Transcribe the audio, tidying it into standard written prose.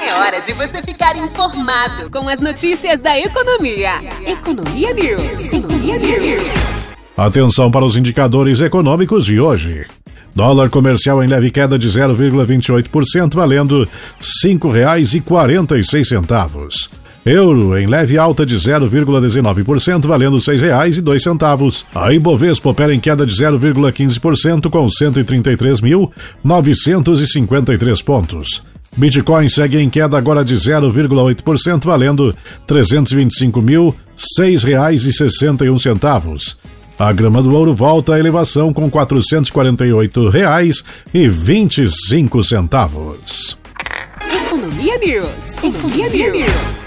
É hora de você ficar informado com as notícias da economia. Economia News. Economia News. Atenção para os indicadores econômicos de hoje. Dólar comercial em leve queda de 0,28%, valendo R$ 5,46. Euro em leve alta de 0,19%, valendo R$ 6,02. A Ibovespa opera em queda de 0,15%, com 133.953 pontos. Bitcoin segue em queda agora de 0,8%, valendo R$ 325.006,61. A grama do ouro volta à elevação com R$ 448,25. Economia News. Economia News.